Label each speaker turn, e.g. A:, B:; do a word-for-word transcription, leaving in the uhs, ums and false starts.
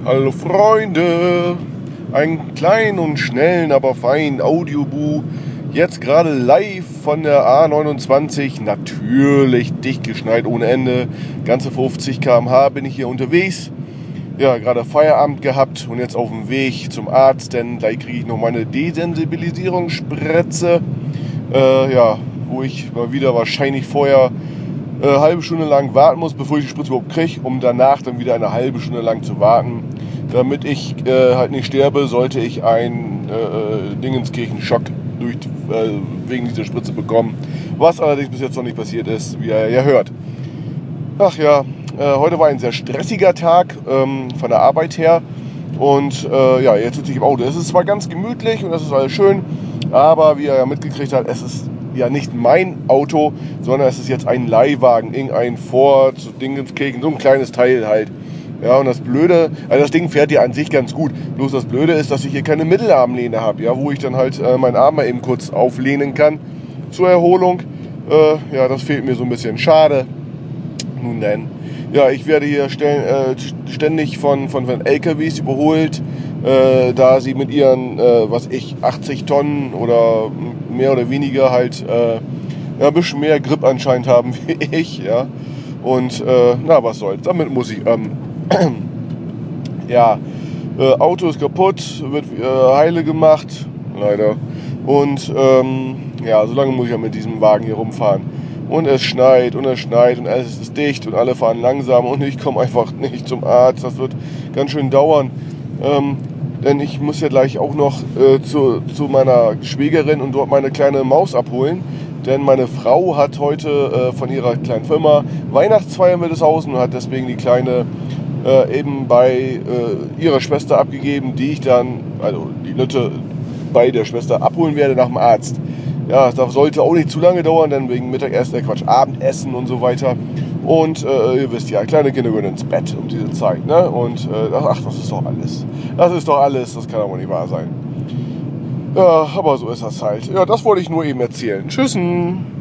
A: Hallo Freunde, einen kleinen und schnellen, aber feinen Audiobu. Jetzt gerade live von der A neunundzwanzig, natürlich dicht geschneit ohne Ende. Ganze fünfzig Kilometer pro Stunde bin ich hier unterwegs. Ja, gerade Feierabend gehabt und jetzt auf dem Weg zum Arzt, denn gleich kriege ich noch meine Desensibilisierungsspritze. Äh, ja, wo ich mal wieder wahrscheinlich vorher eine halbe Stunde lang warten muss, bevor ich die Spritze überhaupt kriege, um danach dann wieder eine halbe Stunde lang zu warten. Damit ich äh, halt nicht sterbe, sollte ich einen äh, Dingenskirchen-Schock durch, äh, wegen dieser Spritze bekommen. Was allerdings bis jetzt noch nicht passiert ist, wie ihr ja hört. Ach ja, äh, heute war ein sehr stressiger Tag ähm, von der Arbeit her. Und äh, ja, jetzt sitze ich im Auto. Es ist zwar ganz gemütlich und es ist alles schön, aber wie ihr ja mitgekriegt habt, es ist ja nicht mein Auto, sondern es ist jetzt ein Leihwagen, irgendein Ford, so Dingenskirchen, so ein kleines Teil halt. Ja, und das Blöde, also das Ding fährt ja an sich ganz gut. Bloß das Blöde ist, dass ich hier keine Mittelarmlehne habe, ja, wo ich dann halt äh, meinen Arm mal eben kurz auflehnen kann zur Erholung. Äh, ja, das fehlt mir so ein bisschen. Schade. Nun denn. Ja, ich werde hier stellen, äh, ständig von, von, von L K Ws überholt, äh, da sie mit ihren, äh, was ich, achtzig Tonnen oder mehr oder weniger halt äh, ja, ein bisschen mehr Grip anscheinend haben wie ich, ja. Und äh, na, was soll's, damit muss ich, ähm, ja, äh, Auto ist kaputt, wird äh, heile gemacht, leider. Und ähm, ja, so lange muss ich ja mit diesem Wagen hier rumfahren. Und es schneit und es schneit und alles ist dicht und alle fahren langsam und ich komme einfach nicht zum Arzt. Das wird ganz schön dauern. Ähm, denn ich muss ja gleich auch noch äh, zu, zu meiner Schwägerin und dort meine kleine Maus abholen. Denn meine Frau hat heute äh, von ihrer kleinen Firma Weihnachtsfeier in Wildeshausen und hat deswegen die Kleine äh, eben bei äh, ihrer Schwester abgegeben, die ich dann, also die Lütte bei der Schwester abholen werde nach dem Arzt. Ja, das sollte auch nicht zu lange dauern, denn wegen Mittagessen, äh Quatsch, Abendessen und so weiter. Und äh, ihr wisst ja, kleine Kinder gehen ins Bett um diese Zeit, ne? Und äh, ach, das ist doch alles. Das ist doch alles, das kann aber nicht wahr sein. Ja, aber so ist das halt. Ja, das wollte ich nur eben erzählen. Tschüssen!